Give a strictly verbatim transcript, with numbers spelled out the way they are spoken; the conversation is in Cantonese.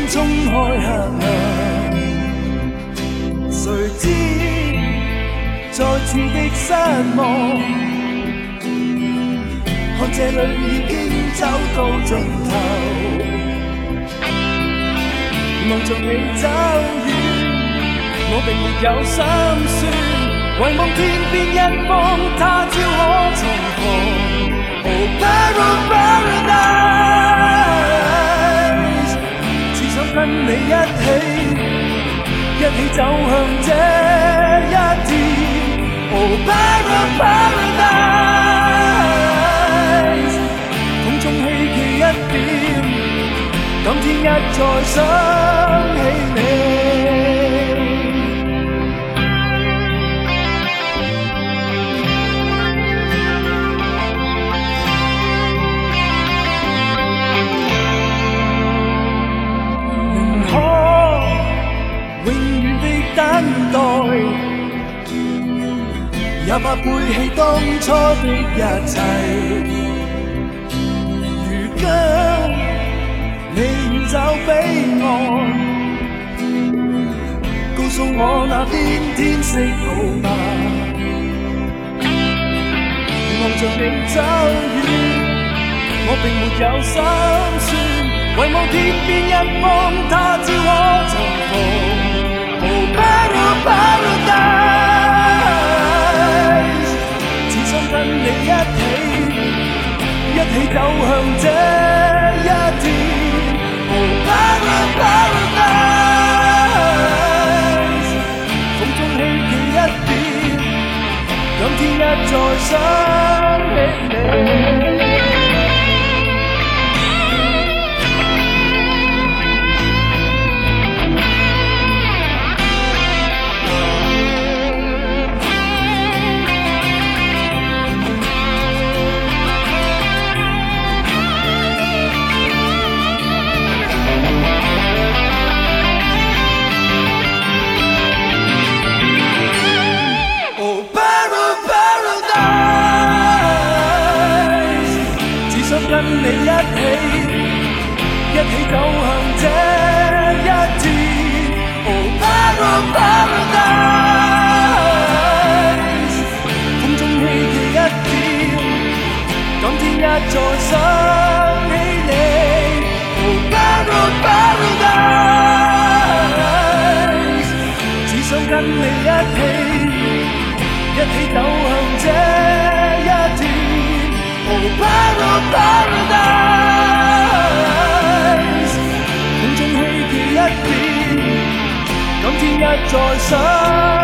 衝開黑暗，誰知再次的失望，看這裏已經走到盡頭，望着你走遠，我並沒有心酸，唯望天邊一方他朝可重逢。Oh Paradise， 只想跟你一起，一起走向這一天。Oh Paradise， 風中希冀一點，今天一再想起你。也怕背棄當初的一切，如今你遠走彼岸，告訴我那邊天色好嗎？望着你走遠，我並沒有心酸，唯望天邊一方他朝可重逢。Oh Paradise，跟你一起，一起走向這一天。Oh Paradise， 風中希冀一點，今天一再想起你。跟你一起，一起走向這一天。Oh Paradise， 風中希冀一點，今天一再想起你。Oh Paradise， 只想跟你一起，一起走向這一天。Oh Paradise， 風中希冀一點，今天一再想。